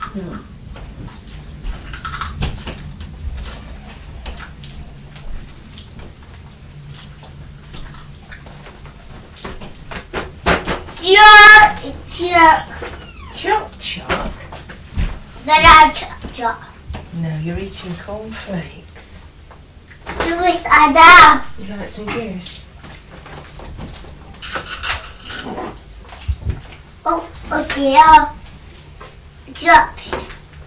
Choc choc. Choc. No, you're eating cornflakes. Juice ada. Would you like some juice? Oh, okay. Chops.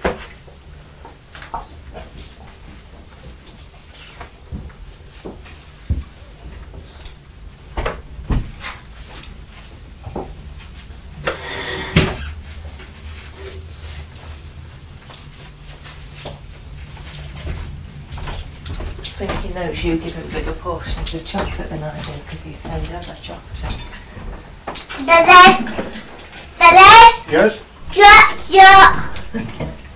I think he knows you give him bigger portions of chocolate than I do because you send other chocolate. Dad. Yes? Chop.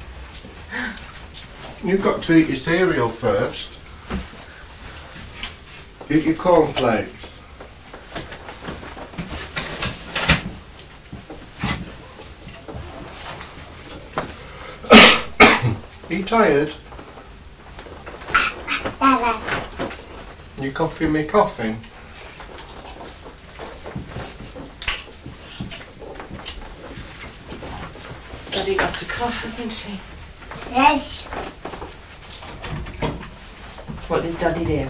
You've got to eat your cereal first. Eat your cornflakes. Are you tired? Dad. You copying me coughing? Daddy got a cough, hasn't he? Yes. What does Daddy do?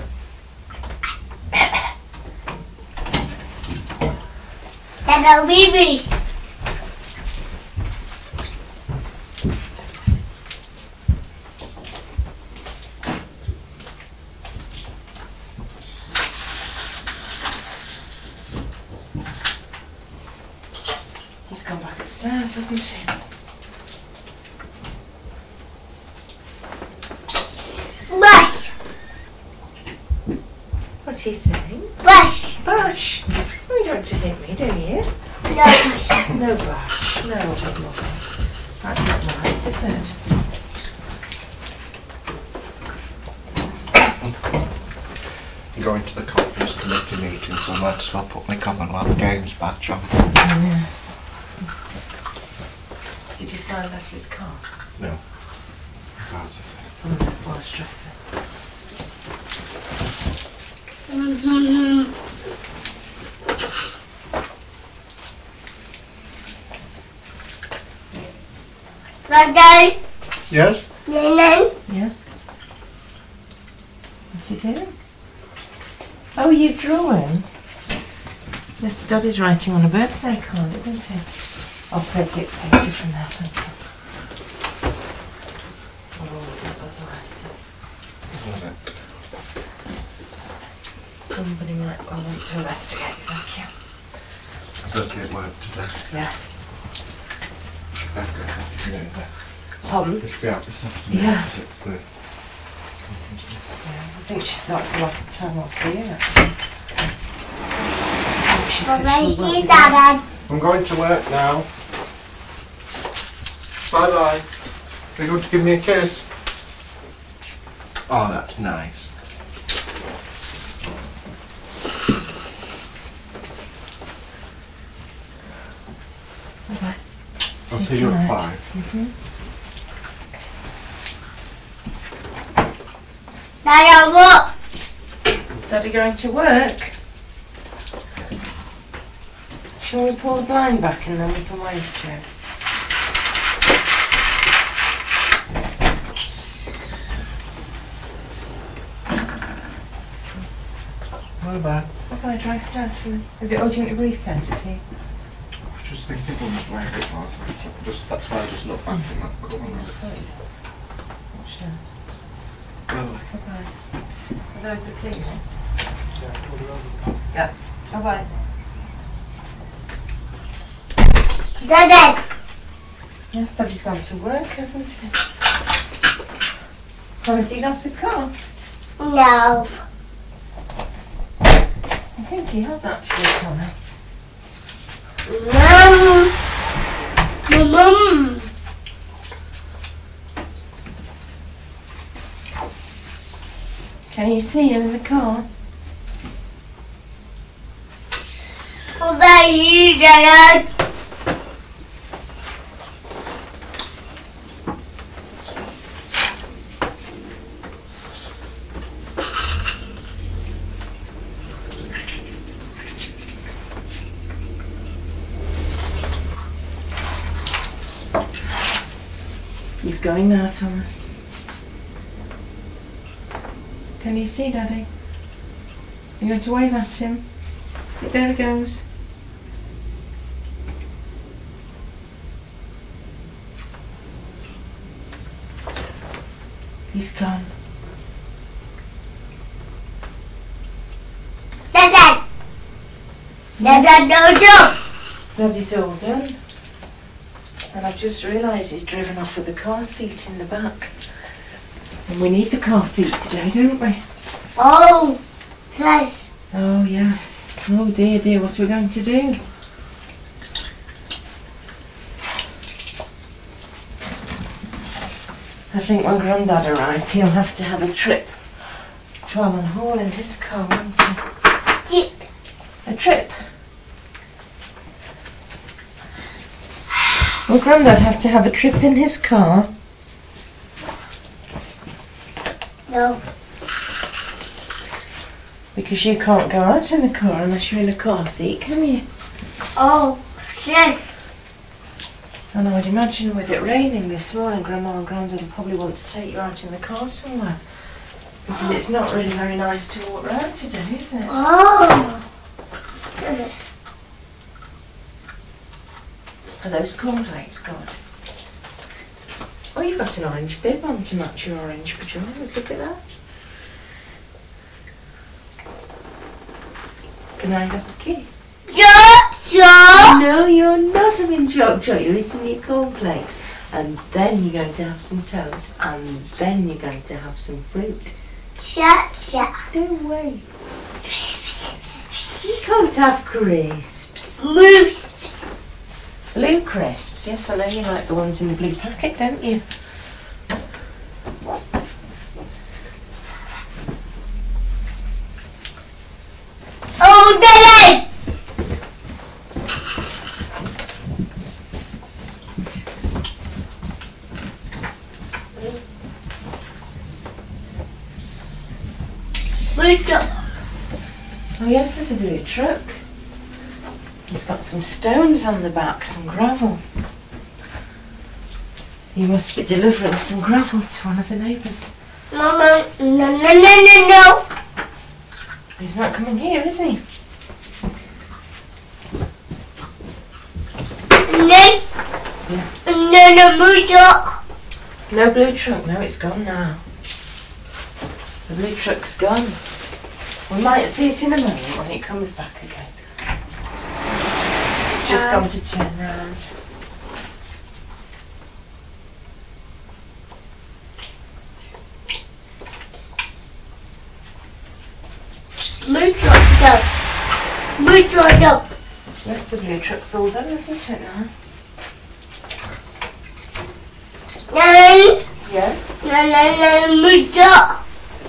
Dad, babies. He's gone back upstairs, hasn't he? Bush. What's he saying? Bush. Bash! Oh, you don't want to hit me, do you? No bush. No bash. No, big mother. That's not nice, is it? I'm going to the conference committee meeting, so I might as well put my Commonwealth Games badge on. Yes. Did you sign Leslie's card? No. It's on the wash dresser. Dad. Yes? Nene. Yes? What's he doing? Oh, you're drawing? Yes, Daddy's writing on a birthday card, isn't he? I'll take it later from there, thank you. Somebody might want to investigate, thank you. I was okay at work today. Yes. Yeah. Pardon? We should be out this afternoon. Yeah. It's the Yeah, I think that's the last time I'll see her, actually. I think she officially won't be there. Dad. I'm going to work now. Bye bye. Are you going to give me a kiss? Oh, that's nice. Bye-bye. I'll see you at tonight. 5. Dad, what? Daddy going to work? Shall we pull the blind back and then we can wave to him? Bye bye. Bye-bye, drive carefully. Have you, oh, do you want your briefcase, is he? I was just thinking where it was. That's why I just looked back in that corner. Watch that. Bye Bye-bye. Are those the clean? Yeah. Bye-bye. Dad. Yes, Daddy's gone to work, hasn't he? Has he got a car? No. I think he has actually, Thomas. Mum. Can you see him in the car? What about you, Dad? He's going now, Thomas. Can you see, Daddy? You're going to wave at him? There he goes. He's gone. Dad. Dad, no. Daddy's all done. And I've just realised he's driven off with the car seat in the back. And we need the car seat today, don't we? Oh, yes. Oh, yes. Oh, dear, dear, what are we going to do? I think when Grandad arrives, he'll have to have a trip to Alan Hall in his car, won't he? Jeep. A trip? Will Grandad have to have a trip in his car? No. Because you can't go out in the car unless you're in a car seat, can you? Oh, yes. And I would imagine with it raining this morning, Grandma and Grandad will probably want to take you out in the car somewhere. Because it's not really very nice to walk round today, is it? Oh. Yes. Are those cornflakes good? Oh, you've got an orange bib on to match your orange pyjamas. Look at that. Can I have a key? Jojo. No, you're not having chocolate. You're eating your cornflakes. And then you're going to have some toast. And then you're going to have some fruit. Cha-cha. No way. You can't have crisps. Moose. Blue crisps. Yes, I know you like the ones in the blue packet, don't you? Oh, Daddy. Oh yes, there's a blue truck. He's got some stones on the back, some gravel. He must be delivering some gravel to one of the neighbours. Mama, no. He's not coming here, is he? No, Yes. no, Mojo. No blue truck, no, it's gone now. The blue truck's gone. We might see it in a moment when it comes back again. It's just gone to turn round. Mojo, no. Yes, the blue truck's all done, isn't it now? No, Yes. Mojo.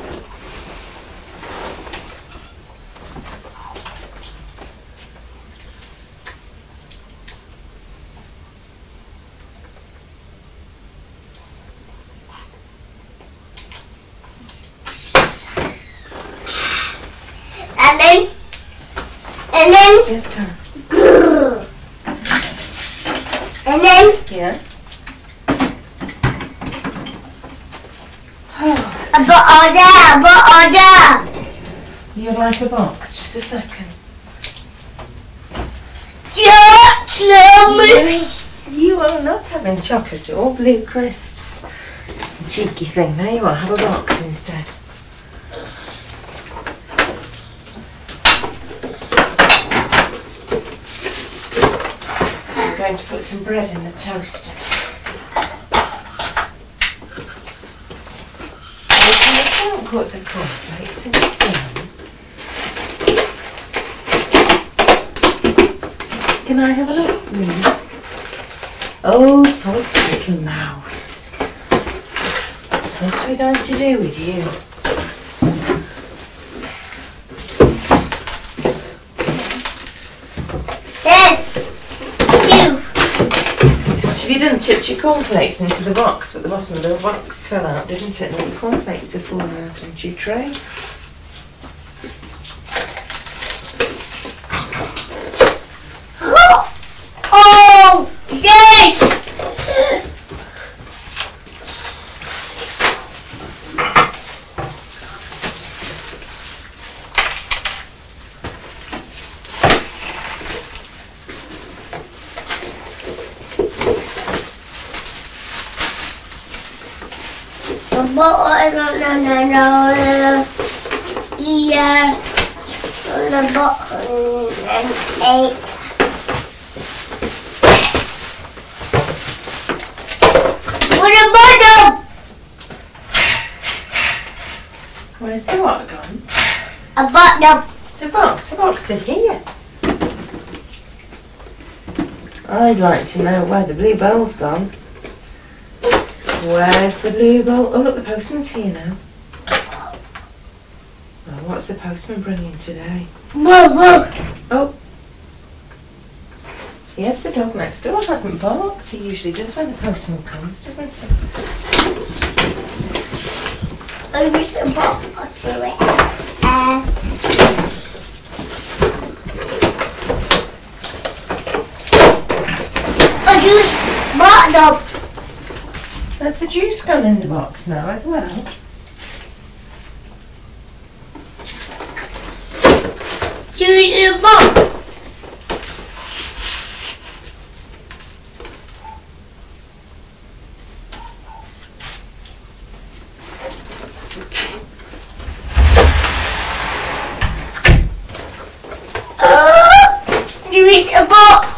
And then, Yes, Tom. and then, Yeah. order. You'd like a box? Just a second. You are not having chocolate or blue crisps. Cheeky thing. There you are. Have a box instead. I'm going to put some bread in the toaster. Don't put the cornflakes in the pan. Can I have a look, please? Oh, Thomas, the little mouse. What are we going to do with you? Yes. You. What have you done? Tipped your cornflakes into the box, but the bottom of the box fell out, didn't it? And all the cornflakes are falling out onto your tray. Oh, yes. bottom and ear on the bottom and 8. On the bottom! Where's the what gone? A bottom. The box is here. I'd like to know where the blue bowl's gone. Where's the blue bowl? Oh look, the postman's here now. Oh, what's the postman bringing today? Whoa. Oh. Yes, the dog next door hasn't barked. He usually does when the postman comes, doesn't he? I wish a bottom to it. A juice bottom. There's the juice gone in the box now as well. Juice in the box. Juice in the box.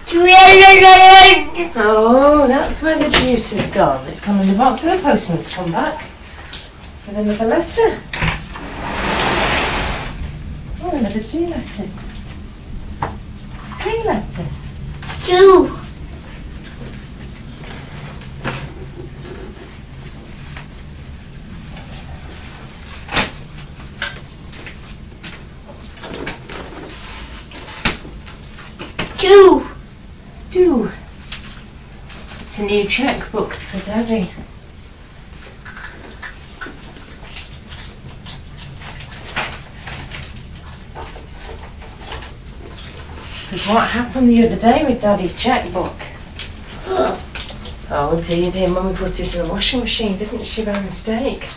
Oh, that's where the juice has gone. It's come in the box and the postman's come back with another letter. Oh, another 2 letters. 3 letters. 2. It's a new checkbook for Daddy. Because what happened the other day with Daddy's checkbook? Oh dear, Mummy put it in the washing machine, didn't she, by mistake?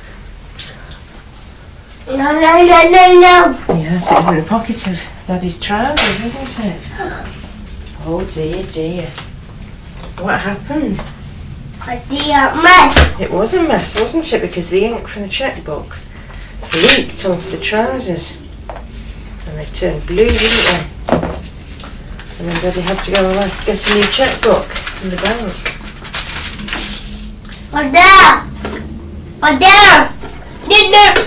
No. Yes, it was in the pocket of Daddy's trousers, wasn't it? Oh dear. What happened? A mess. It was a mess, wasn't it? Because the ink from the checkbook leaked onto the trousers. And they turned blue, didn't they? And then Daddy had to go and get a new checkbook from the bank. Dinner.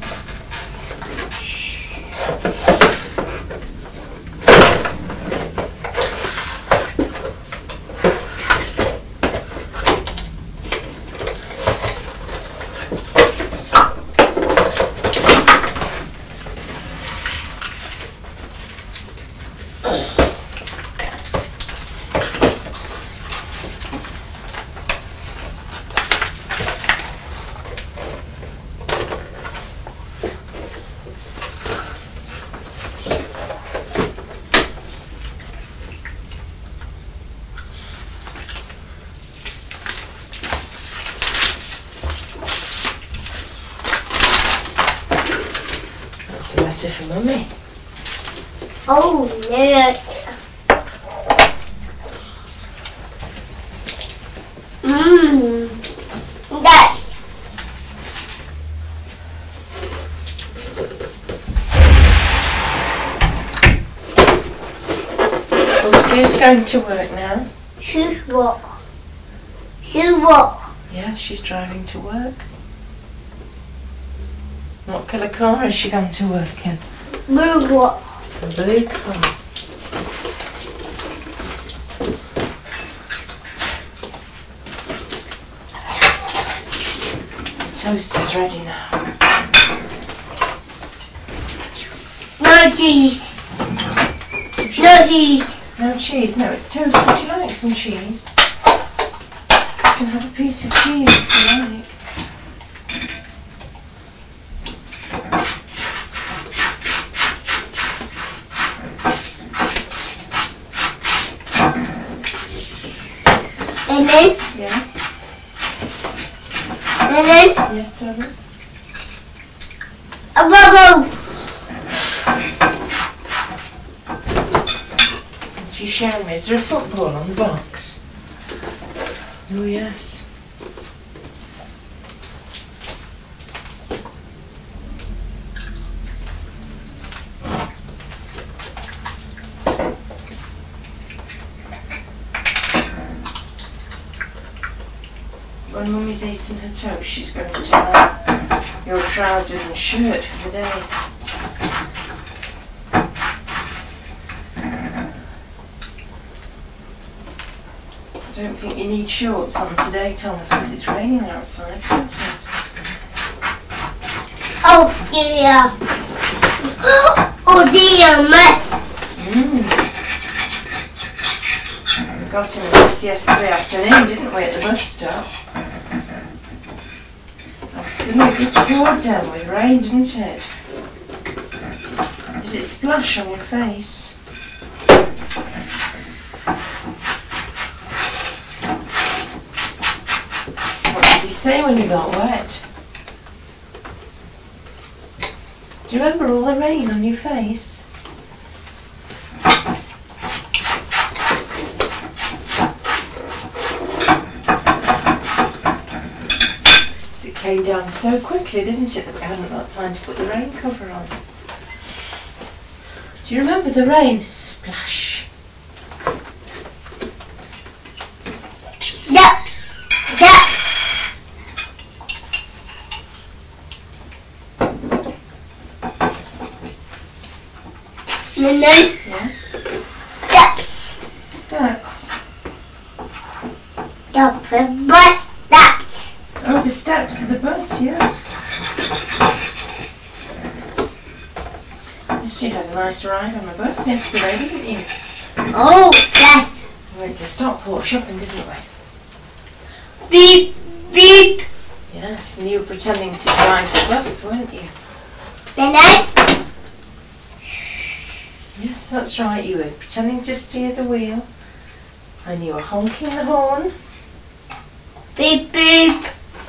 That's the letter for Mummy. Oh, yeah. That's. Oh, Sue's going to work now. Choose what? Yeah, she's driving to work. What colour car has she gone to work in? Blue what? A blue car. Toaster's ready now. No cheese. No cheese. No cheese, no, it's toast. Would you like some cheese? You can have a piece of cheese if you like. And then? Yes. And then? Yes, darling. A bubble. And she's showing me, is there a football on the box? Oh, yes. when Mummy's eating her toast, she's going to wear your trousers and shirt for the day. I don't think you need shorts on today, Thomas, because it's raining outside, isn't it? Oh dear. Oh dear, miss. We got in the bus yesterday afternoon, didn't we, at the bus stop? Absolutely poured down with rain, didn't it? Did it splash on your face? What did you say when you got wet? Do you remember all the rain on your face? It came down so quickly, didn't it, that we hadn't got time to put the rain cover on. Do you remember the rain? Splash. Duck. Duck. And then Yes. steps. Steps. The bus steps. Oh, the steps of the bus, yes. Yes, you had a nice ride on the bus yesterday, didn't you? Oh, yes. We went to Stockport shopping, didn't we? Beep, beep. Yes, and you were pretending to drive the bus, weren't you? And then Yes, that's right, you were pretending to steer the wheel. And you were honking the horn. beep, beep.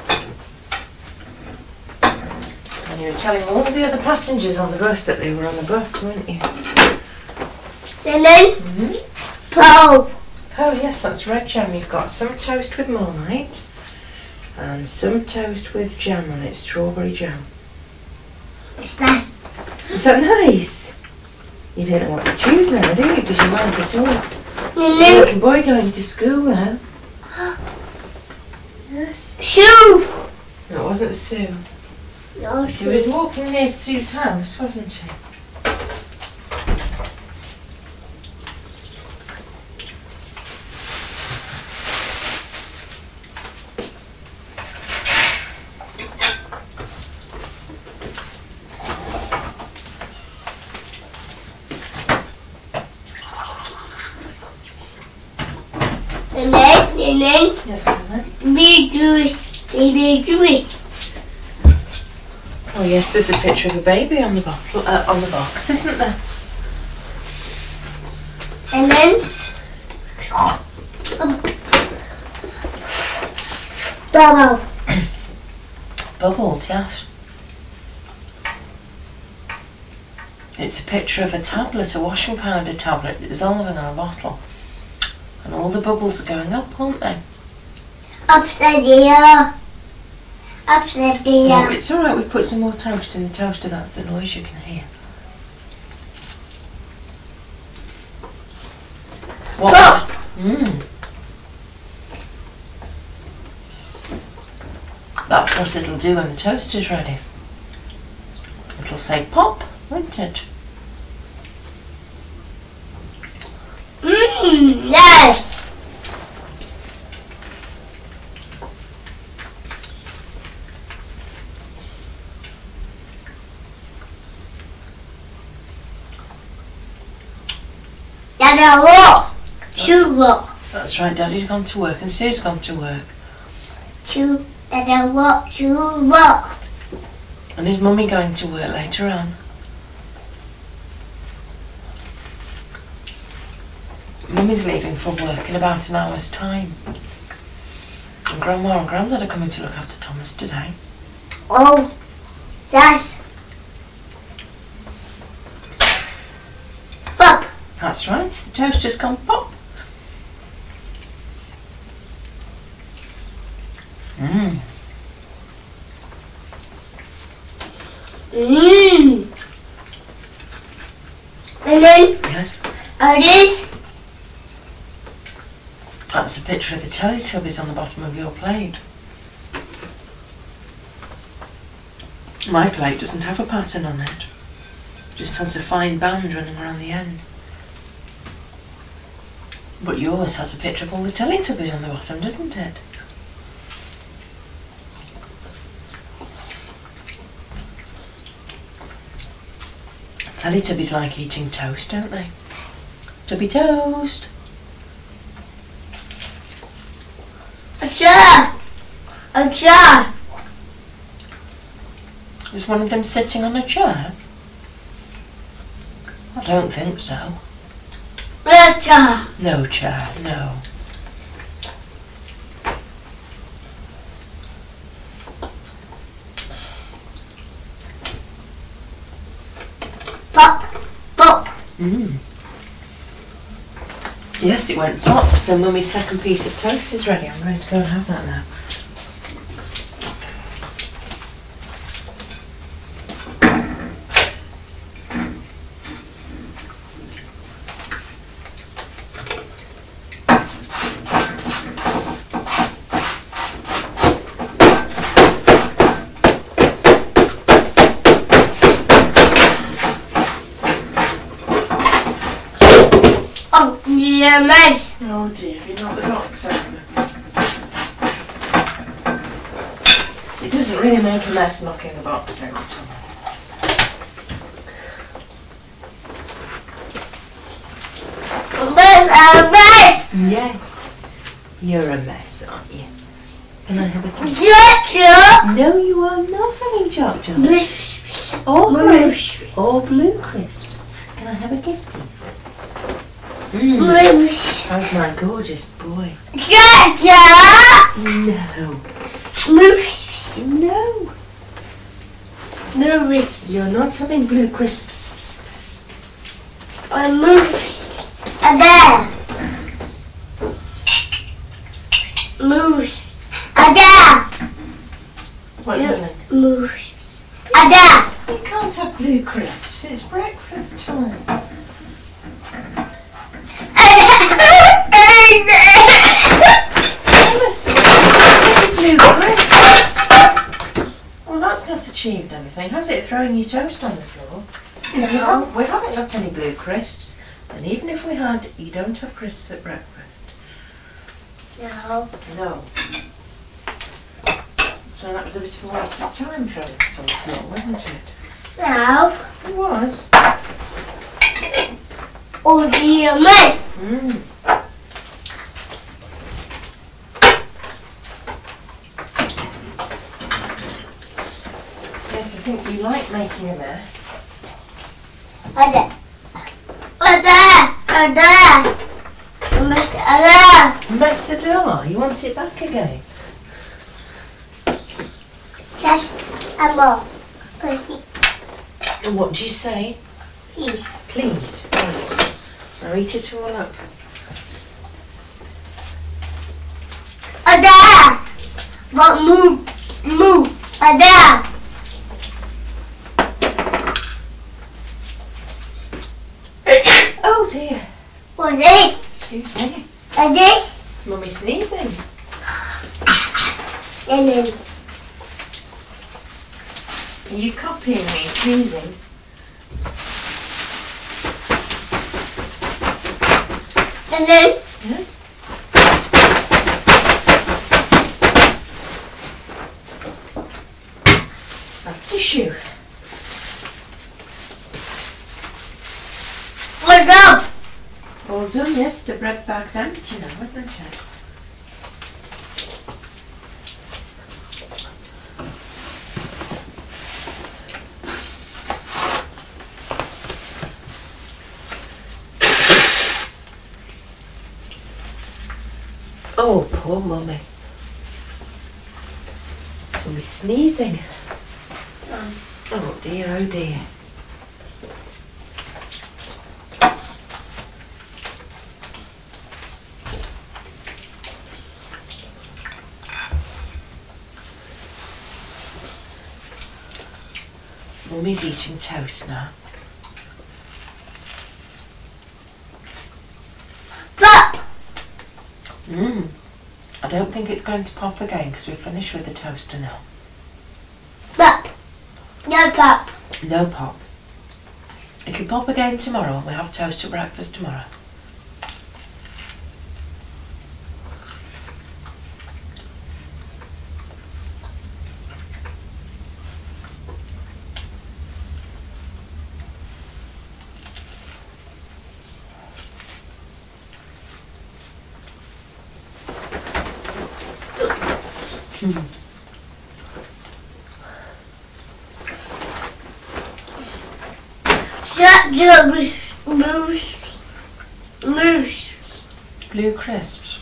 And you were telling all the other passengers on the bus that they were on the bus, weren't you? And then pull. Oh yes, that's red jam. You've got some toast with Marmite and some toast with jam on it, strawberry jam. It's nice. Is that nice? You don't know what to choose now, do you? Because you like it all. And Your then little boy going to school now. Yes. shoe. No, it wasn't Sue. No He was shoe. walking near Sue's house, wasn't he? And then Yes, darling. be Jewish. Baby Jewish. Oh yes, there's a picture of a baby on the bottle, on the box, isn't there? And then bubble. Bubbles, yes. It's a picture of a tablet, a washing powder tablet that dissolving on a bottle. And all the bubbles are going up, aren't they? Upside down. Upside No, down. it's alright, we put some more toast in the toaster, that's the noise you can hear. What? Pop. That's what it'll do when the toaster's ready. It'll say pop, won't it? Yes. Dada walk. Shoe walk. That's right, Daddy's gone to work and Sue's gone to work. Shoe. Dada walk. Shoe walk. And is Mummy going to work later on? Mummy's leaving for work in about an hour's time. And Grandma and Grandad are coming to look after Thomas today. Oh, that's pop. That's right, the toaster's gone pop. Mmm. And then Yes. this. That's a picture of the Teletubbies on the bottom of your plate. My plate doesn't have a pattern on it. Just has a fine band running around the end. But yours has a picture of all the Teletubbies on the bottom, doesn't it? Teletubbies like eating toast, don't they? Tubby toast. A chair. A chair. Is one of them sitting on a chair? I don't think so. A chair. No chair, no. Pop. Pop. Yes, it went pop, so Mummy's second piece of toast is ready. I'm going to go and have that now. Oh, yeah, mate. Oh dear, you knocked the box over. It doesn't really make a mess knocking the box over, Tom. Mess. Yes, you're a mess, aren't you? Can I have a kiss? Chair. No, you are not having chocolate. Mess. Or crisps, or blue crisps. Can I have a kiss, please? Mess. How's my gorgeous boy? Chair. No. Moose. No. Moose. You're not having blue crisps. A moose. A there. Moose. A there. What do you mean? Moose. A there. You can't have blue crisps. It's breakfast time. Honestly, it's blue crisps. Well, that's not achieved anything, has it? Throwing your toast on the floor. No. We haven't got any blue crisps. And even if we had, you don't have crisps at breakfast. No. No. So that was a bit of a waste of time throwing it on the floor, wasn't it? No. It was. Oh dear, miss. Yes, I think you like making a mess. A there. A there. A there. Mr. A there. Mess the door. You want it back again? Just a more. Please. And what do you say? Please. Please. Right. Now eat it all up. A there. But move. Move. A there. Oh dear. What is? Excuse me. A this. It's Mummy sneezing. And then. Are you copying me sneezing? And then. Yes. Tissue. What's up? All done, yes. The bread bag's empty now, isn't it? Oh, poor Mummy. Mummy's sneezing. Oh dear, oh dear. Mummy's eating toast now. Pop. I don't think it's going to pop again because we're finished with the toaster now. Pop. No pop. No pop. It'll pop again tomorrow and we'll have toast for breakfast tomorrow. Moose. Blue crisps.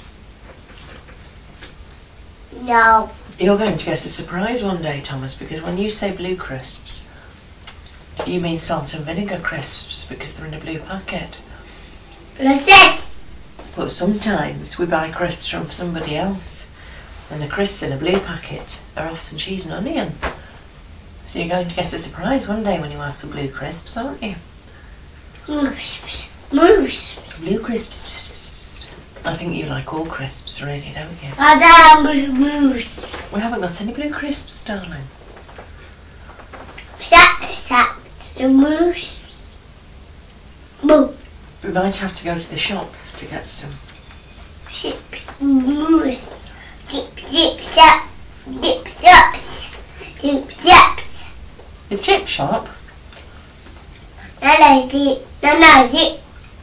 No. You're going to get a surprise one day, Thomas, because when you say blue crisps, you mean salt and vinegar crisps because they're in a blue packet. What's this? But sometimes we buy crisps from somebody else, and the crisps in a blue packet are often cheese and onion. So you're going to get a surprise one day when you ask for blue crisps, aren't you? Moose. Blue crisps. I think you like all crisps, really, don't you? Moose. We haven't got any blue crisps, darling. That's the moose. Moo. We might have to go to the shop to get some. Chips. Moose. Chips up. Dips up. Dips up. The chip shop? No, zip.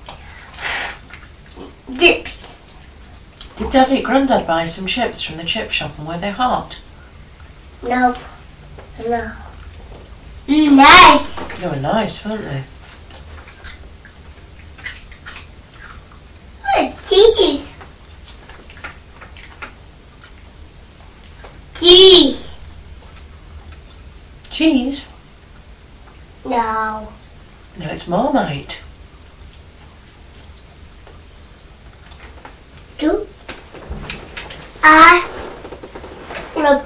Dips. Did Daddy Grandad buy some chips from the chip shop and were they hot? No. Nice. They were nice, weren't they? Cheese. Cheese? No. No, it's Marmite. Two. The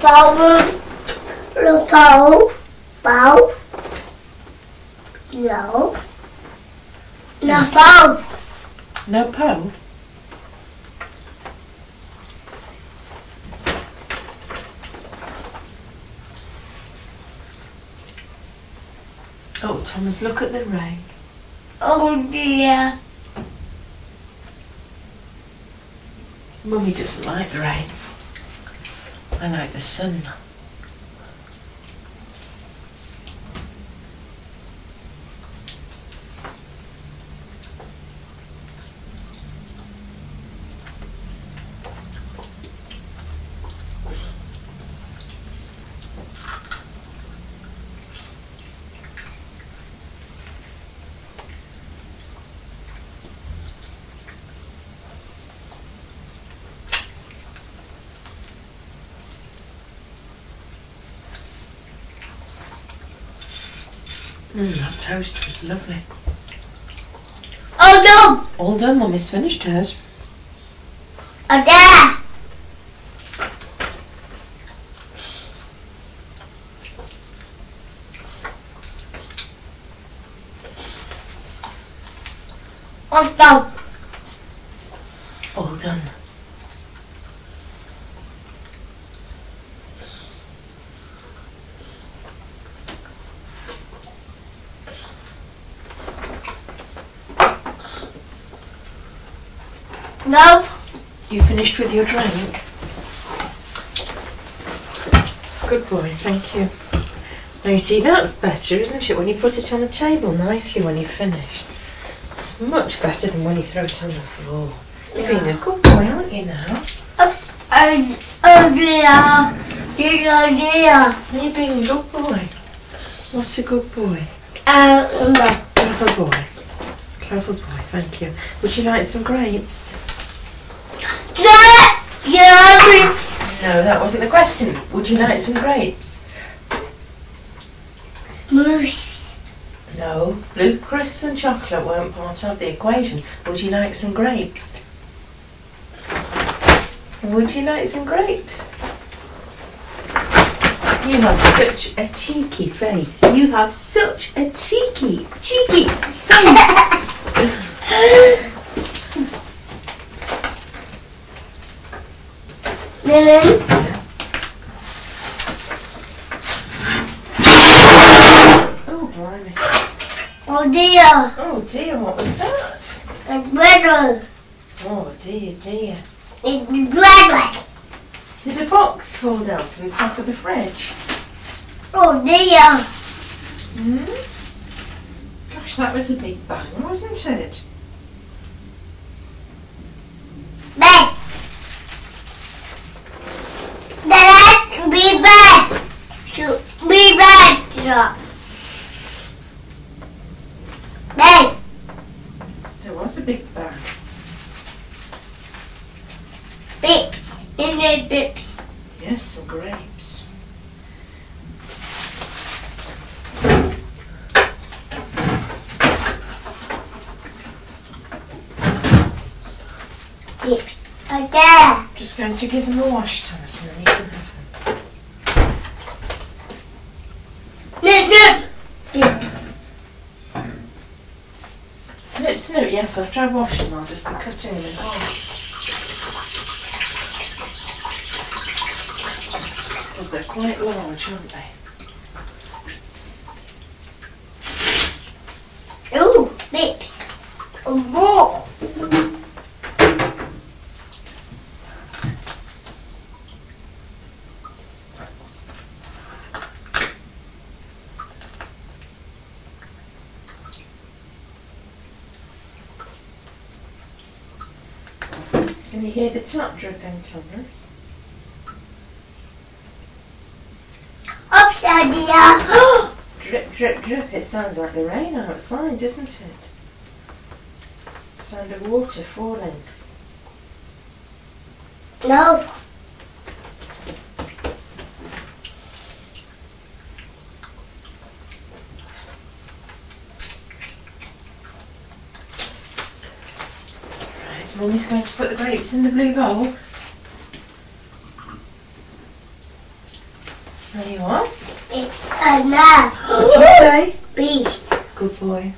bowl. No. No bowl. No po? Oh, Thomas, look at the rain. Oh dear. Mummy doesn't like the rain. I like the sun. That toast was lovely. Oh no! All done, Mummy's finished hers. Oh there! Oh no! All done. No. You finished with your drink? Good boy, thank you. Now you see, that's better, isn't it, when you put it on the table nicely when you've finished. It's much better than when you throw it on the floor. You're being a good boy, aren't you now? Oh dear. You're being a good boy. What's a good boy? No. Clever boy. Clever boy, thank you. Would you like some grapes? Yeah. No, that wasn't the question. Would you like some grapes? Moose. No. Blue crisps and chocolate weren't part of the equation. Would you like some grapes? Would you like some grapes? You have such a cheeky face. You have such a cheeky face. Lily. dear. Oh dear, what was that? A dragon. Oh dear, dear. It's a dragon. Did a box fall down from the top of the fridge? Oh dear. Gosh, that was a big bang, wasn't it? Bed. That be bad. Should be bad. Bed. There was a big bang. Bips. In the bips. Yes, some grapes. Bips. Oh there. Just going to give them a wash, Thomas, and then you can have them. Look. Bips. Snip, snip, yes, I've tried washing them, I'll just be cutting them in half. Because they're quite large, aren't they? Ooh, bips. A ball. Can you hear the top dripping, Thomas? Upside down. Drip, drip, drip. It sounds like the rain outside, doesn't it? Sound of water falling. No. Right, Mummy's going to put the grapes in the blue bowl. There you are. It's a man. What do you say? Beast. Good boy.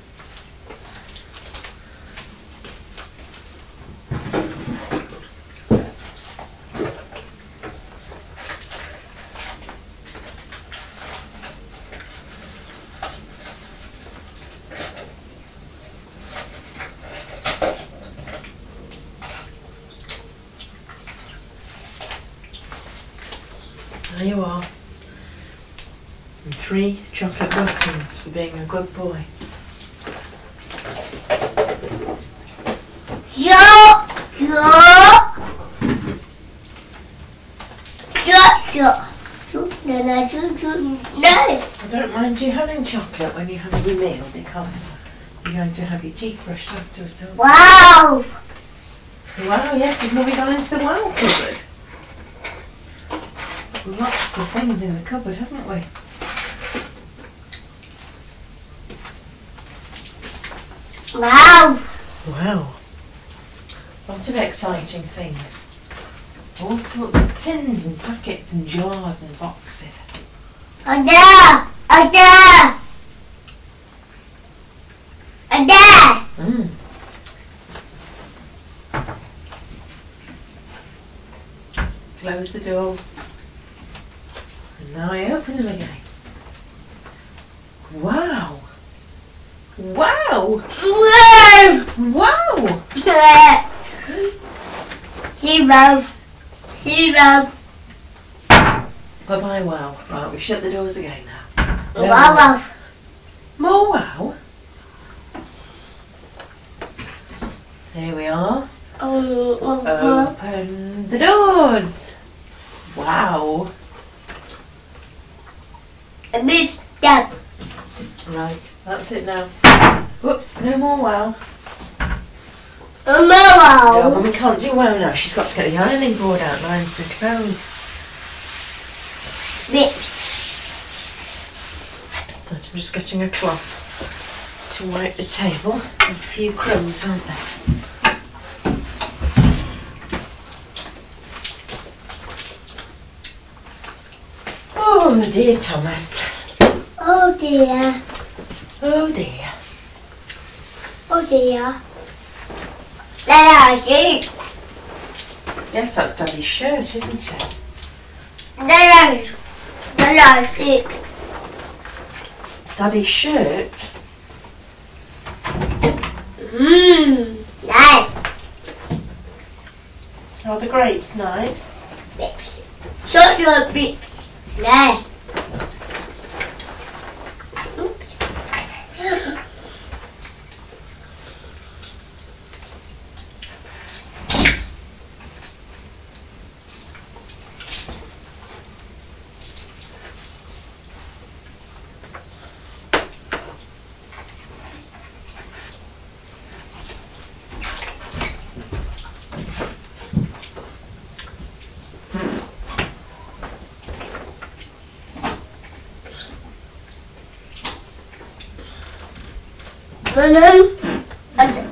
There you are. And 3 chocolate buttons for being a good boy. No. I don't mind you having chocolate when you have your meal because you're going to have your teeth brushed afterwards. aren't you? Wow. Wow, yes, has Mummy gone into the wow cupboard? Lots of things in the cupboard, haven't we? Wow. Wow. Lots of exciting things. All sorts of tins and packets and jars and boxes. Ada. Mm. Close the door. And now I open them again. Wow. Wow. Wow. Zero. Bye-bye, wow. Right, we shut the doors again now. No Wow. More wow. Here we are. Open the doors. Wow. A big step. Right, that's it now. Whoops, no more wow. No, Wow. Mummy can't do wow now. She's got to get the ironing board out and iron some clothes. Bips. So I'm just getting a cloth to wipe the table. A few crumbs, aren't there? Oh dear, Thomas. Oh dear. Oh dear. Oh dear. Then I see. Yes, that's Daddy's shirt, isn't it? Then I see. Daddy's shirt? Nice. Are the grapes nice? Grapes. Chocolate grapes. Nice. Oops. And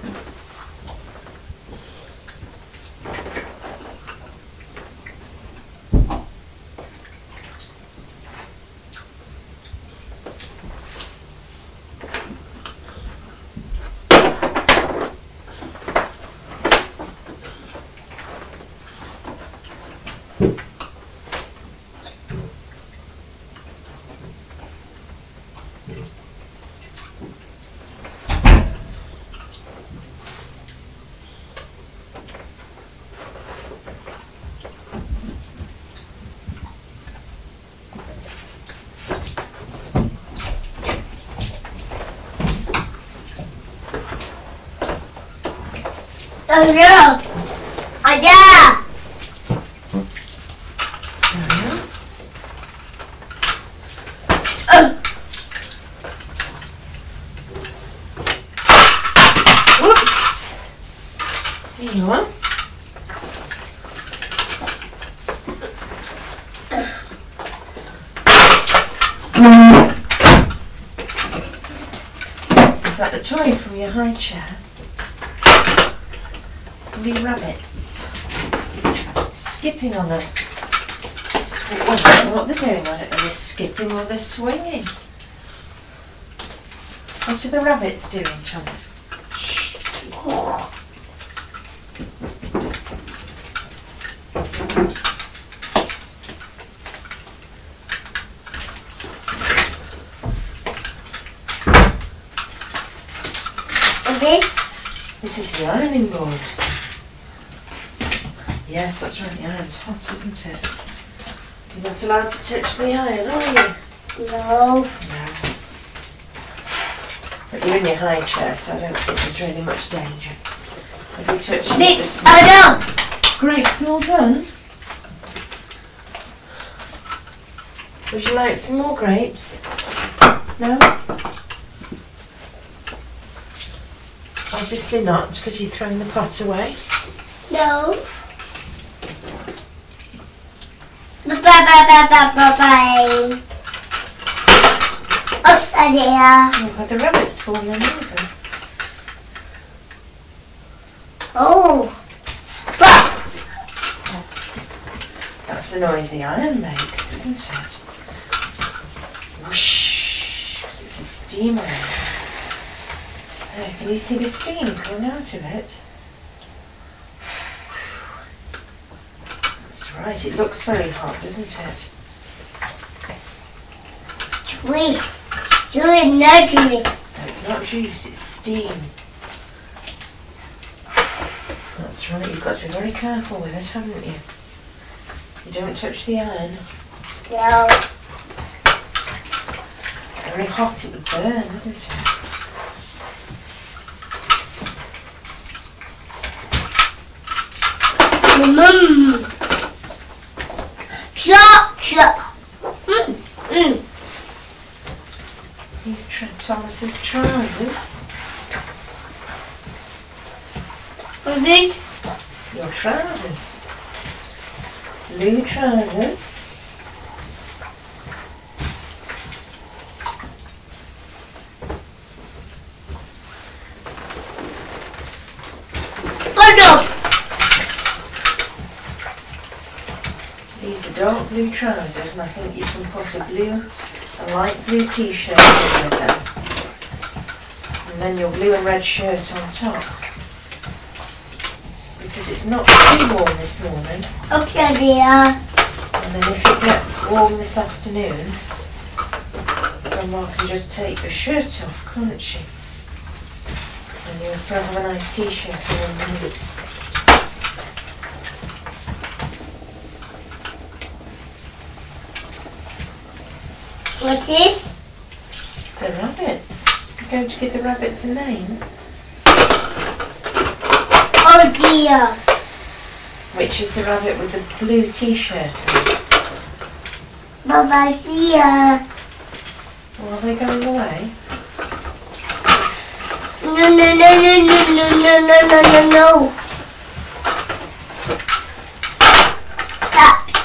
oh no! Oh yeah! Whoops! Here you are. Is that the toy from your high chair? 3 rabbits skipping on a I don't know what they're doing on it. Are they skipping or they're swinging? What are the rabbits doing, Thomas? And This is the ironing board. Yes, that's right, the iron's hot, isn't it? You're not allowed to touch the iron, are you? No. No. But you're in your high chair, so I don't think there's really much danger. Have you touched Bits. this? Oh Grapes all done? Would you like some more grapes? No? Obviously not, because you're throwing the pot away. no. No. Bye. Oops, idea. Oh, have the rabbits fallen over? Oh. But That's the noise the iron makes, isn't it? Whoosh! 'Cause it's a steam iron. There, can you see the steam coming out of it? That's right, it looks very hot, doesn't it? juice. Juice, no juice. No, it's not juice, it's steam. That's right, you've got to be very careful with it, haven't you? You don't touch the iron. No. Very hot, it would burn, wouldn't it? Chop. These Thomas's trousers. What's this? Your trousers. Blue trousers. Oh no. These are dark blue trousers, and I think you can put a light blue t-shirt on with them. And then your blue and red shirt on top. Because it's not too warm this morning. Okay, dear. And then if it gets warm this afternoon, Grandma can just take the shirt off, can't she? And you'll still have a nice t-shirt underneath. What is? The rabbits. You're going to give the rabbits a name. Oh dear. Which is the rabbit with the blue t-shirt on? Baba here. Well, are they going away? No, no, no, no, no, no, no, no, no, no, no. Taps.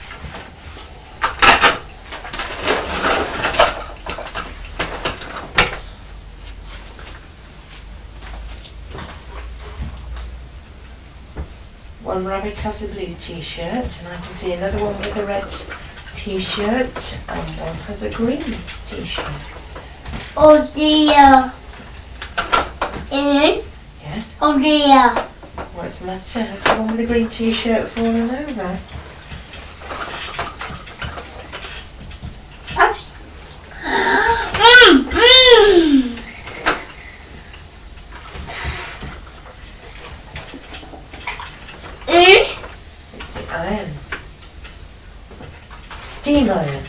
One rabbit has a blue t-shirt, and I can see another one with a red t-shirt, and one has a green t-shirt. Oh dear. In? Yes. Oh dear. What's the matter? Has the one with the green t-shirt fallen over? Taps. It's the iron. Steam iron.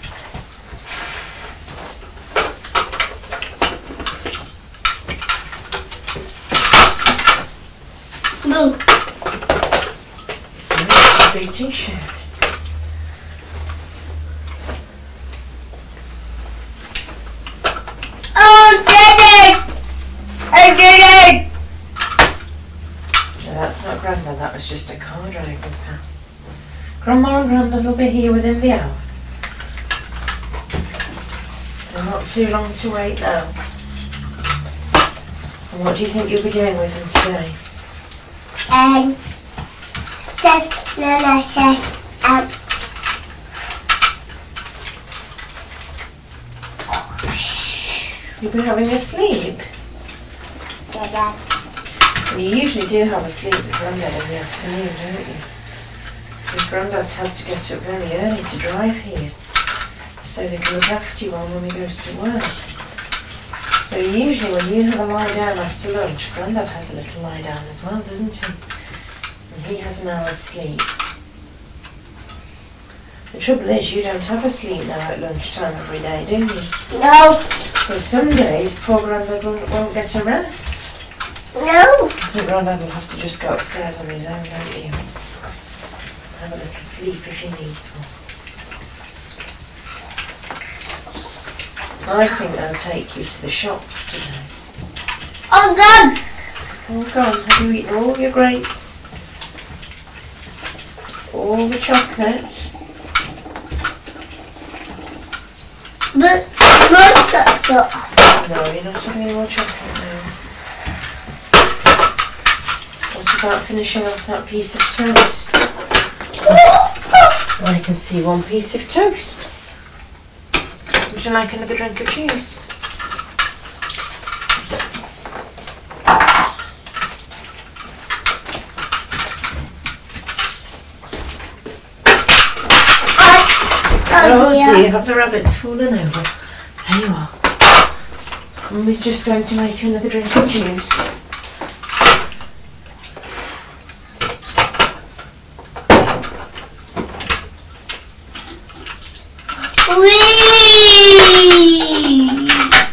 Move. It's a blue t-shirt. Oh, did it! I did it! No, that's not Grandad, that was just a car driving past. Grandma and Grandad will be here within the hour. So not too long to wait now. And what do you think you'll be doing with them today? Says Nana says You'll be having a sleep. Dada. You usually do have a sleep with Grandad in the afternoon, don't you? Because Grandad's had to get up very early to drive here, so they can look after you while Mummy goes to work. So usually when you have a lie down after lunch, Grandad has a little lie down as well, doesn't he? And he has an hour's sleep. The trouble is you don't have a sleep now at lunchtime every day, do you? No. So some days poor Grandad won't get a rest. No. I think Grandad will have to just go upstairs on his own, don't you? Have a little sleep if he needs one. I think they'll take you to the shops today. Oh God. Oh, gone. Have you eaten all your grapes? All the chocolate? But no. No, you're not having any more chocolate now. What about finishing off that piece of toast? I can see one piece of toast. Would you like another drink of juice? Oh dear, have the rabbits fallen over? There you are. Mummy's just going to make you another drink of juice. Whee!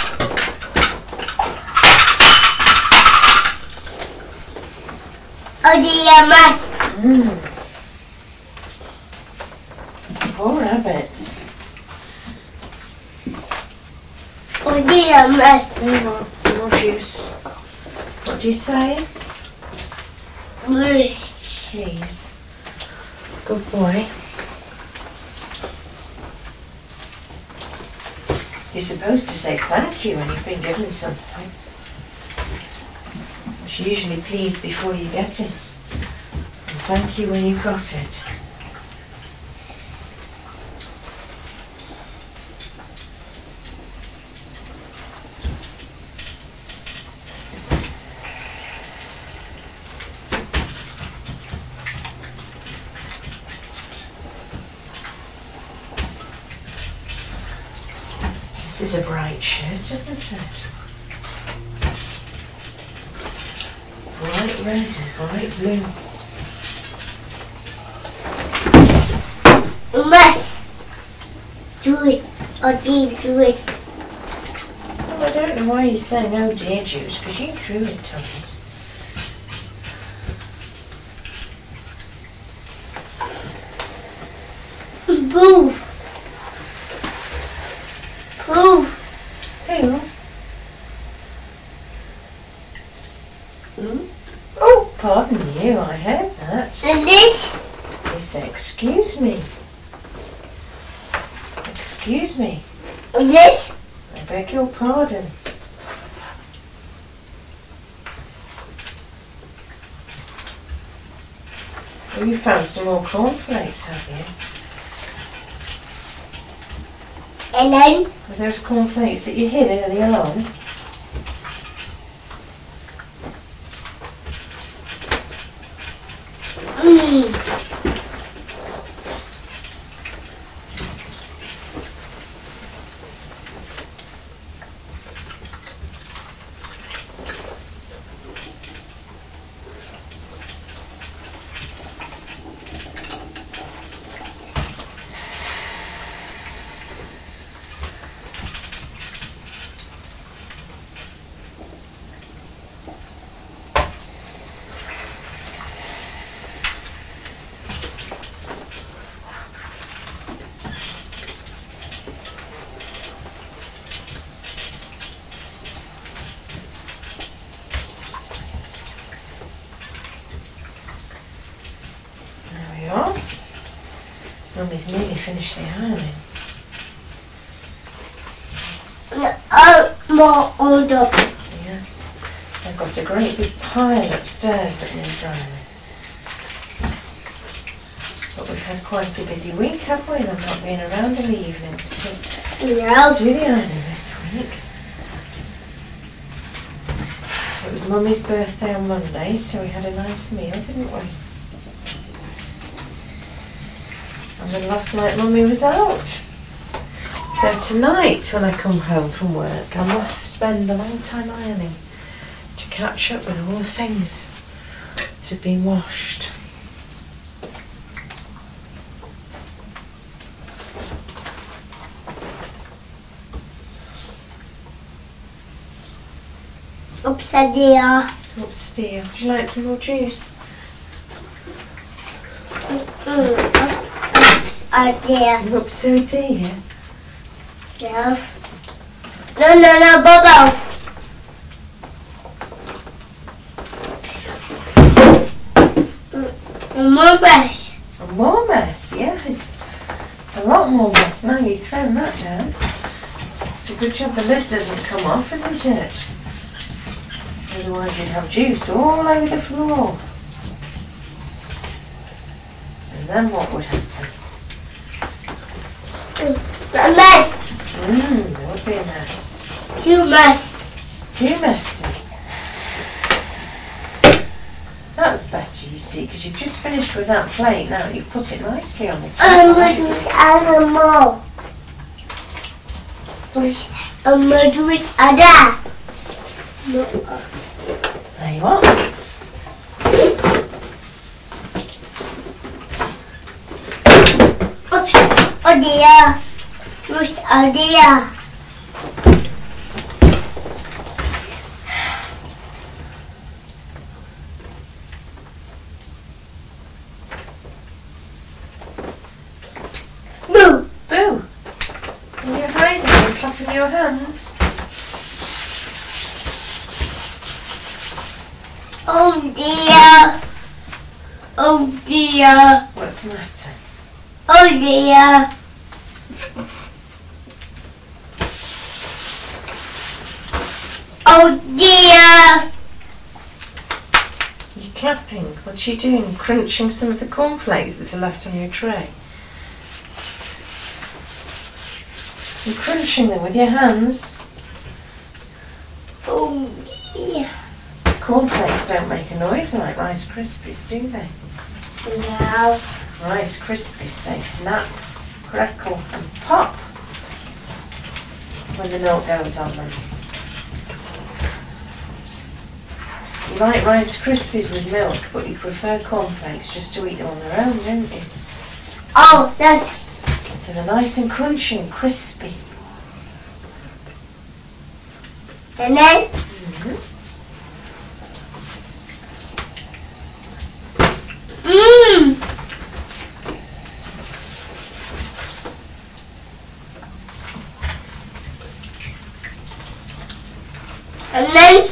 Oh dear, Matt. Poor rabbits. Oh dear, Matt. There you are, some more juice. What do you say? Please. Good boy. You're supposed to say thank you when you've been given something. You should usually please before you get it. And thank you when you've got it. This is a bright shirt, isn't it? bright red and bright blue. You must do it. Or dear, do it. Well, I don't know why you're saying oh dear Juice, because you threw it, Tommy. Boo. Boo. Who? Hmm? Oh, pardon you, I heard that. And this? You say, excuse me. Excuse me. And this? I beg your pardon. Well, you found some more cornflakes, have you? And then? Were those cornflakes that you hid earlier on? There we are. Mummy's nearly finished the ironing. More older. Yes. I've got a great big pile upstairs that needs ironing. But we've had quite a busy week, have we? And I've not been around in the evenings to No. do the ironing this week. It was Mummy's birthday on Monday, so we had a nice meal, didn't we? And then last night Mummy was out. So tonight, when I come home from work, I must spend a long time ironing to catch up with all the things that have been washed. Upside down. Oops, dear. Would you like some more juice? Upside down. Oops, oh dear. No. No, Bobo. More brush. A more mess, yes. A lot more mess now you've thrown that down. It's a good job the lid doesn't come off, isn't it? Otherwise you'd have juice all over the floor. And then what would happen? A mess. There would be a mess. Too much. Two messes. That's better, you see, because you've just finished with that plate now. You've put it nicely on the table. With animal. With other. There you are. Oops. Oh dear. Just oh dear. Boo. Boo! And you're hiding and clapping your hands. Oh dear. Oh dear. What's the matter? Oh dear. Oh dear. You're clapping. What's you doing? Crunching some of the cornflakes that are left on your tray. You're crunching them with your hands. Oh dear. Cornflakes don't make a noise like Rice Krispies, do they? No. Rice Krispies, they snap, crackle and pop when the milk goes on them. You like Rice Krispies with milk, but you prefer cornflakes just to eat them on their own, don't you? Oh, that's So they're nice and crunchy and crispy. and then mmm. And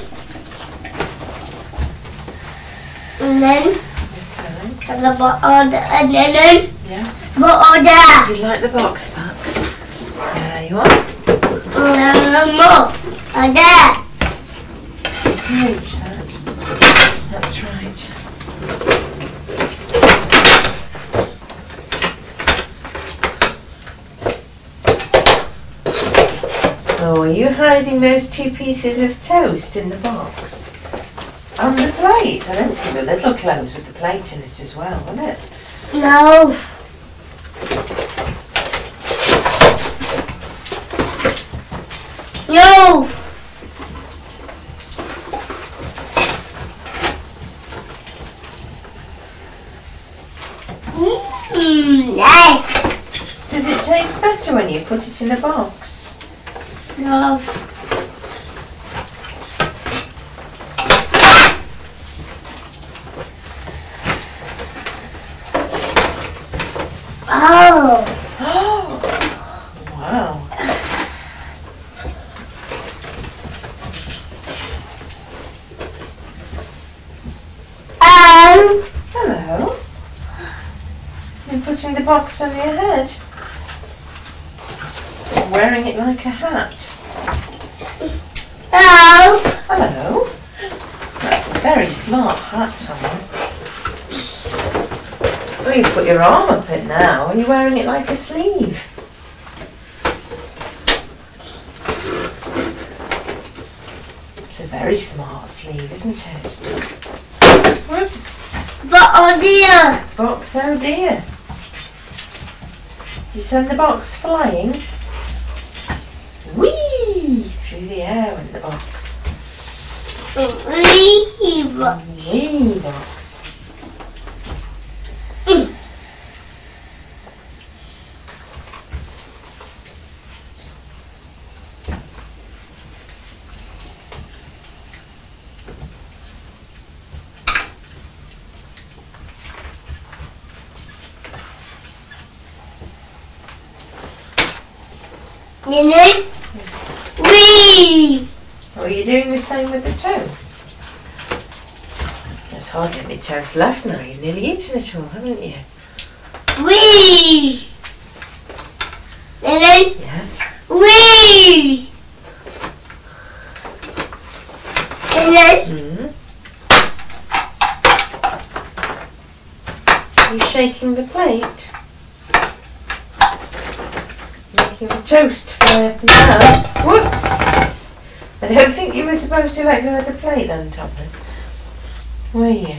then This time. and then Yeah. what order? You like the box back? There you are. More order. Huge that. That's right. Oh, are you hiding those 2 pieces of toast in the box? And the plate. I don't think the little clothes with the plate in it as well, will it? No. No. Nice. Does it taste better when you put it in a box? No. Oh. Oh, wow. Hello. You're putting the box on your head. You're wearing it like a hat. Oh. Hello. That's a very smart hat, Thomas. Oh, you put your arm up it now and you're wearing it like a sleeve. It's a very smart sleeve, isn't it? Whoops. But oh dear. Box, oh dear. You send the box flying. Whee! Through the air went the box. Wee box. You know? Wee! Oh, are you doing the same with the toast? There's hardly any toast left now. You've nearly eaten it all, haven't you? Wee! And then Yes. wee! And then Mm. Are you shaking the plate? Making the toast fly up and down. Whoops! I don't think you were supposed to let go of the plate then, Thomas. Were you?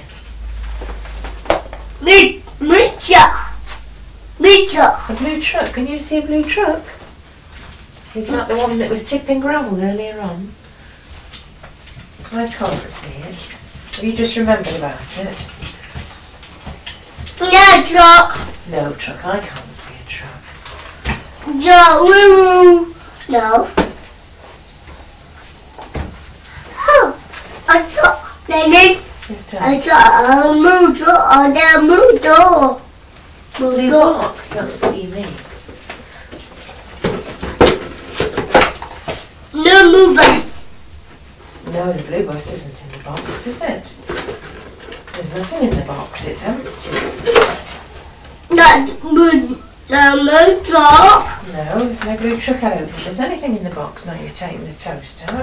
Mitcha! A blue truck. Can you see a blue truck? Is that the one that was tipping gravel earlier on? I can't see it. Have you just remembered about it? No truck! No truck. I can't see a truck. No. Oh, a truck. Then Yes, I Thomas. saw a motor on the motor. Blue box. That's what you mean. No movers. No, the blue bus isn't in the box, is it? There's nothing in the box. It's empty. Not good. No motor. No, there's no blue truck. I don't think there's anything in the box. Now you're taking the toast out.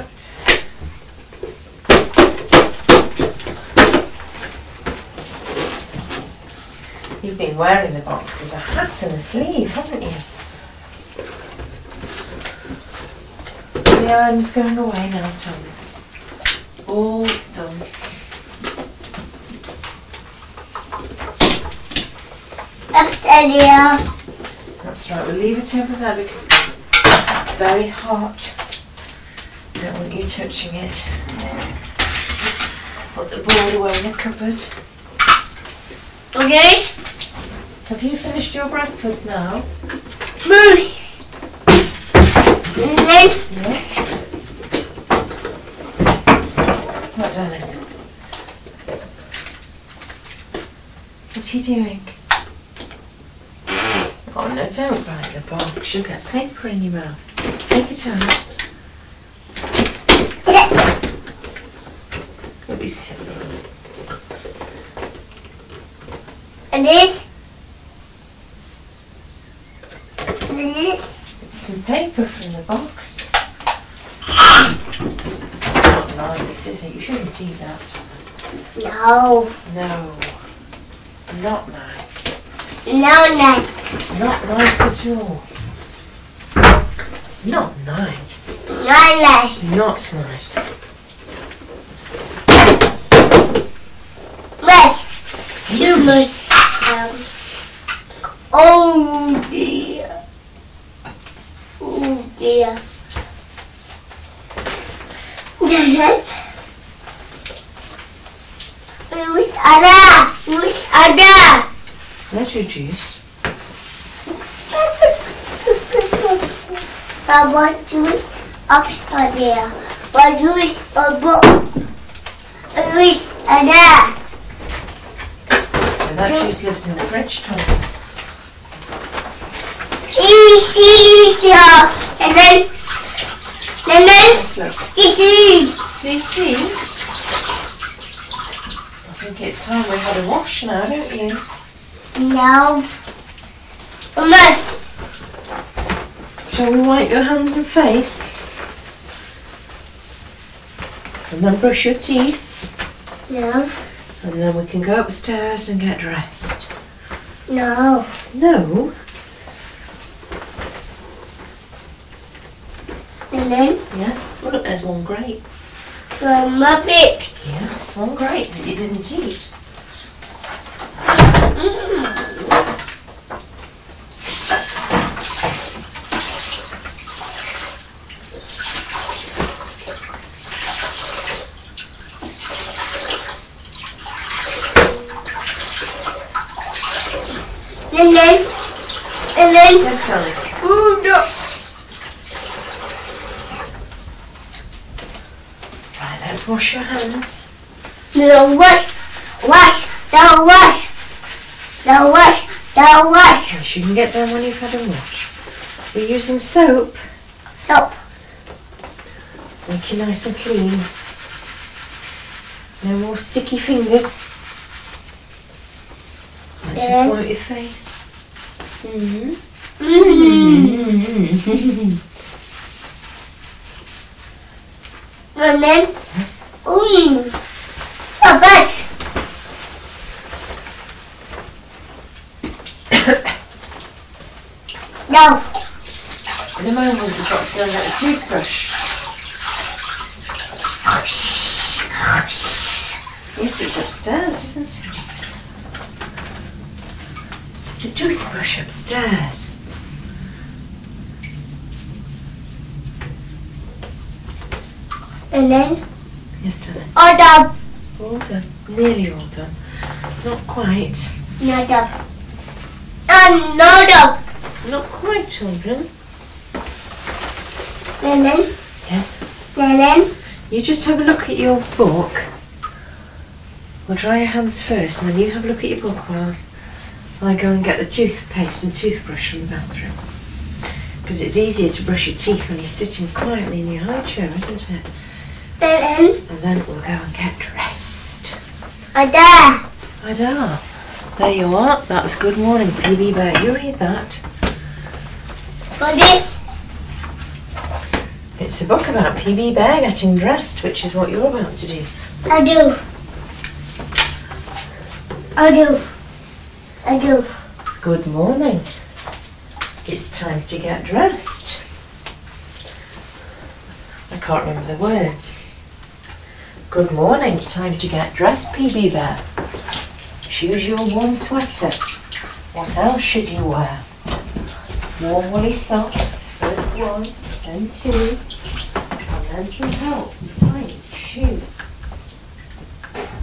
You've been wearing the box as a hat and a sleeve, haven't you? The iron's going away now, Thomas. All done. Up there. That's right, we'll leave it over there because it's very hot. Don't want you touching it. Put the board away in the cupboard. Okay. Have you finished your breakfast now? Moose. And then Yes. What, darling? What are you doing? Oh no, don't bite the box. You'll get paper in your mouth. Take it out. Don't be silly. and this. And this. It's some paper from the box. It's not nice, is it? You shouldn't eat that. No. No. Not nice. No nice. Not nice at all. It's not nice. Not nice. Not nice. Mush. You must. Oh dear. Oh dear. Who's Ada? Who's Ada? There's your juice. I want juice up there. But juice a book. Who's Ada? And that juice lives in the fridge, Tom. Easy, and then Yes, look. easy. CC. I think it's time we had a wash now, don't you? No. Must. Shall we wipe your hands and face? And then brush your teeth. No. And then we can go upstairs and get dressed. No. No? And then Yes. Oh, look, there's one grape. from my lips. Yes, one grape that you didn't eat. And then. Yes, Kelly. Oh no. Right, let's wash your hands. The wash. The wash. The wash. The wash. Yes, you can get down when you've had a wash. We're using soap. Soap. Make you nice and clean. No more sticky fingers. Let's just wipe your face. Mm-hmm. And then. Yes. A bus. No. In a moment we've got to go and get a toothbrush. Yes, it's upstairs, isn't it? The toothbrush upstairs. And then. Yes, darling. All done. All done. Nearly all done. Not quite. Not done. Not done. Not quite all done. And then. Yes. And then. You just have a look at your book. We'll dry your hands first and then you have a look at your book while I go and get the toothpaste and toothbrush from the bathroom. Because it's easier to brush your teeth when you're sitting quietly in your high chair, isn't it? And then we'll go and get dressed. Ada. Ada. There you are. That's Good Morning, PB Bear. You read that. For this. It's a book about PB Bear getting dressed, which is what you're about to do. I do. I do. I do. Good morning. It's time to get dressed. I can't remember the words. Good morning. Time to get dressed, PB Bear. Choose your warm sweater. What else should you wear? Warm woolly socks. First one, then two, and then some help to tie your shoe.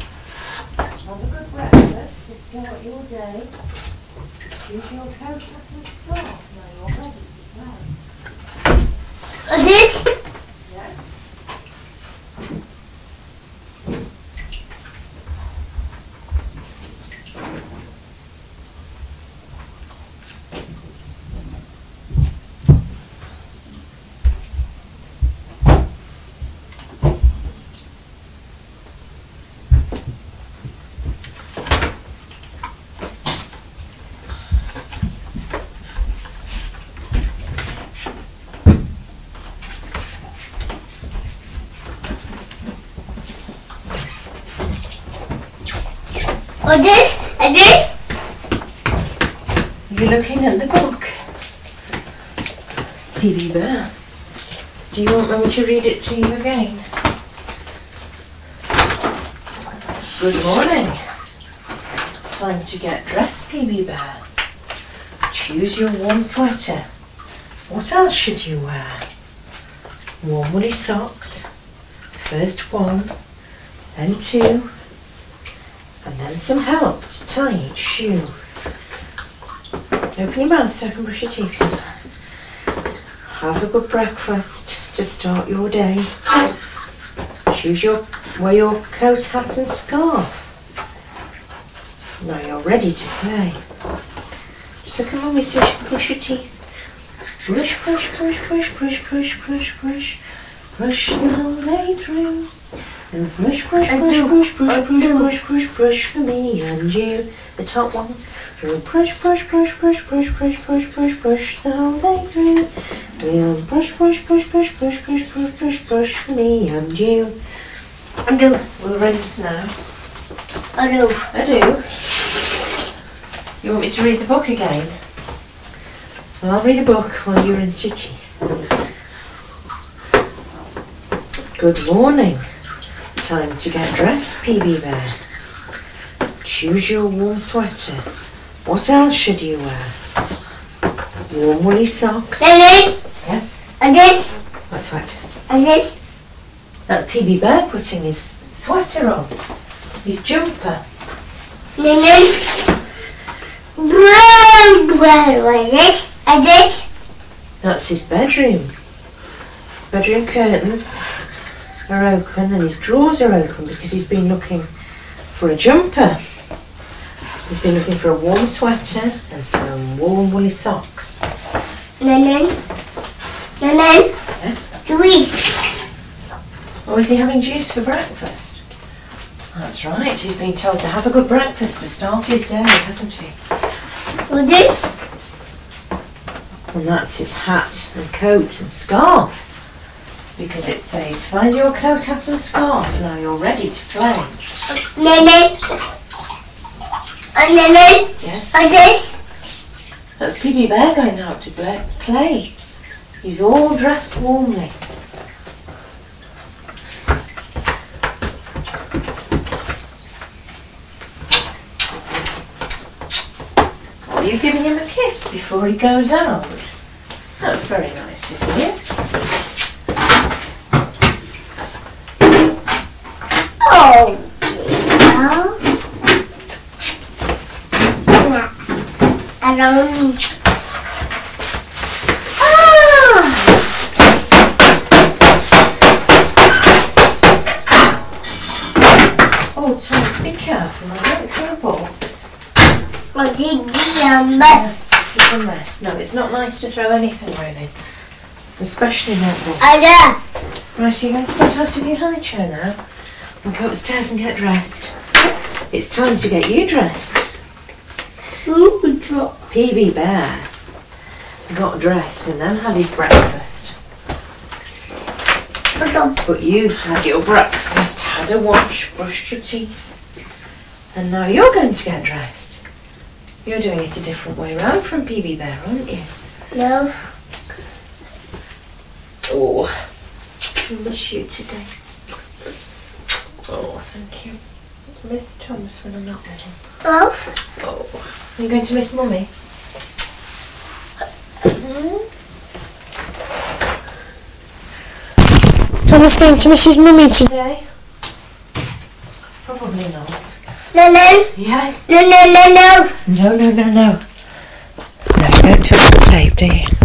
start your day. Use your coat, hat and scarf. Now you're ready to play. This? Yeah. Or this? And this? You're looking at the book. It's PB Bear. Do you want me to read it to you again? Good morning. Time to get dressed, PB Bear. Choose your warm sweater. What else should you wear? Warm woolly socks. First one, then two, and then some help to tie each shoe. Open your mouth so I can brush your teeth yourself. Have a good breakfast to start your day. Wear your coat, hat and scarf. Now you're ready to play. Just look at Mummy so she can brush your teeth. Brush, brush, brush, brush, brush, brush, brush, brush. Brush the whole day through. And brush, brush, brush, brush, brush, brush, brush, brush, brush for me and you. The top ones. We'll brush, brush, brush, brush, brush, brush, brush, brush, brush the whole day through. We'll brush, brush, brush, brush, brush, brush, brush, brush, brush for me and you. I do. We'll rinse now. I do. I do. You want me to read the book again? Well, I'll read the book while you rinse your teeth. Good morning. Time to get dressed, PB Bear. Choose your warm sweater. What else should you wear? Warm woolly socks. And this? Yes? And this? That's right. And this? That's PB Bear putting his sweater on. His jumper. And then? This? And this? That's his bedroom. Bedroom curtains are open and his drawers are open because he's been looking for a jumper. He's been looking for a warm sweater and some warm woolly socks. And Yes? juice. Or is he having juice for breakfast? That's right, he's been told to have a good breakfast to start his day, hasn't he? Or this? And that's his hat and coat and scarf. Because it says, find your coat, hat and scarf. Now you're ready to play. And Yes? and this? That's PB Bear going out to play. He's all dressed warmly. Are you giving him a kiss before he goes out? That's very nice of you. Oh. I don't. Oh, Thomas, be careful. I went through a box. I did the mess. Yes, it's a mess. No, it's not nice to throw anything really. Especially that box. Right, you're going to get out of your high chair now and go upstairs and get dressed. It's time to get you dressed. PB Bear got dressed and then had his breakfast. But you've had your breakfast, had a wash, brushed your teeth, and now you're going to get dressed. You're doing it a different way round from PB Bear, aren't you? No. Oh, I miss you today. Oh, thank you. I miss Thomas when I'm not with him. Oh. Oh, are you going to miss Mummy? Is Thomas going to miss his mummy today? Probably not. No, no. Yes. No, no, no, no. No, no, no, no. No, you don't touch the tape, do you?